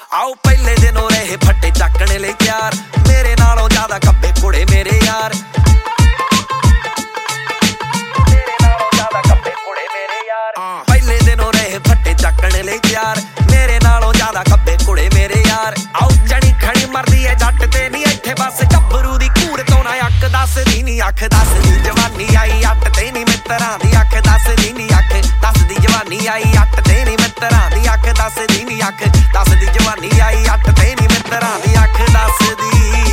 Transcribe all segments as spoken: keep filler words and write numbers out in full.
आओ पहले दिनों रहे फट्टे चकने ले यार मेरे नालों ज्यादा कब्बे कुड़े मेरे यार मेरे नालों ज्यादा कब्बे कुड़े मेरे यार पहले दिनों रहे फट्टे चकने ले यार मेरे नालों ज्यादा कब्बे कुड़े मेरे यार आओ जनी खड़ी मरदी है जट ते नहीं इत्थे बस गब्बरू दी कूड़ तो ना अख दसदी नहीं अख दसदी जवानी आई अट ते नहीं मित्तरां दी अख दसदी नहीं अख दसदी जवानी आई अट ते नहीं मित्तरां दी अख दसदी नहीं अख दसदी जवानी आई अट ते नहीं मित्तरां दी अख दसदी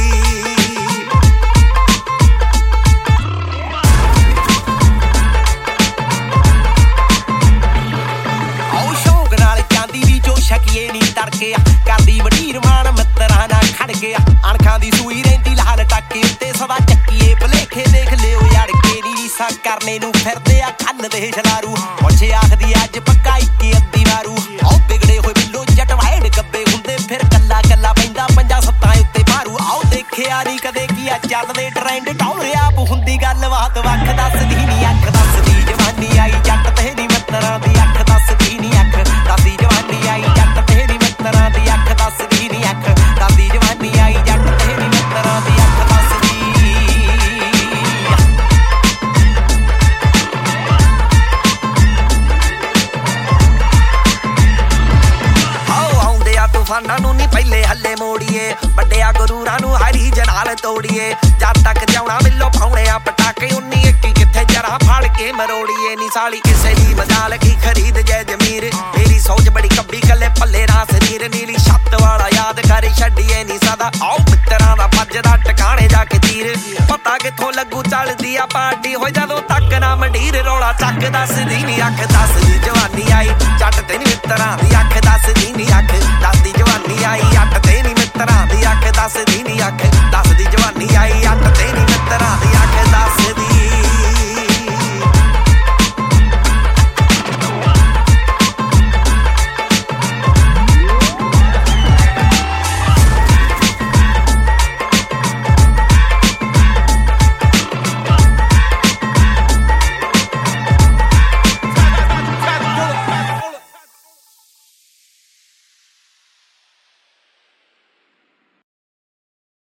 शकीए नी तड़के करदी वडीर मान मित्तरां नाल खड़ के अणखां दी सूई रहिंदी लाल टाके उत्ते सदा चक्कीए भलेखे देख लिओ अड़के नी रीसा करने नूं फिरदे आ खल दे छलारू पुछे आखदी अज पक्का इक्की अद्दी मारू आओ बिगड़े होए बिल्लो जट वाइड कब्बे हुंदे फिर कल्ला कल्ला पैंदा पंजा सत्तां उत्ते मारू आओ देखिया नी कदे की आ चलदे ट्रेंड टौरे आप हुंदी गलबात वख दसदी नी अख दसदी जवानी आई जट ते नी मित्तरां दी अख दसदी नी अख दसदी जवानी आई जट ते नी मित्तरां दी अख दसदी नी अख दसदी जवानी आई जट ते नी मित्तरां दी अख दसदी आओ आउंदे आ तूफानां नूं नी पहले हल्ले मोड़िए ਵੱਡਿਆ ਗੁਰੂਰਾਂ ਨੂੰ ਹਰੀ ਜਨਾਲ ਤੋੜੀਏ ਜਦ ਤੱਕ ਜਾਉਣਾ ਮਿਲੋ ਪਾਉਣੇ ਆ ਪਟਾਕੇ ਉਨੀ ਇੱਕੀ ਕਿੱਥੇ ਜਰਾ ਫੜ ਕੇ ਮਰੋੜੀਏ ਨੀ ਸਾਲੀ ਕਿਸੇ ਦੀ ਮਜਾਲ ਕੀ ਖਰੀਦ ਜੈ ਜਮੀਰ ਮੇਰੀ ਸੋਚ ਬੜੀ ਕੱਬੀ ਕੱਲੇ ਪੱਲੇ ਨਾ ਸਰੀਰ ਨੀਲੀ ਛੱਤ ਵਾਲਾ ਯਾਦ ਕਰੇ ਛੱਡੀਏ ਨੀ ਸਦਾ ਆਓ ਮਿੱਤਰਾਂ ਦਾ ਵੱਜਦਾ ਟਿਕਾਣੇ ਜਾ ਕੇ ਤੀਰ ਪਤਾ ਕਿੱਥੋਂ ਲੱਗੂ ਚੱਲਦੀ ਆ ਪਾਰਟੀ ਹੋ ਜਦੋਂ ਤੱਕ ਨਾ ਮੰਡੀਰ ਰੌਲਾ ਚੱਕ ਦੱਸਦੀ ਨੀ ਅੱਖ ਦੱਸਦੀ ਜਵਾਨੀ ਆਈ ਜੱਟ ਤੇ ਨੀ ਮਿੱਤਰਾਂ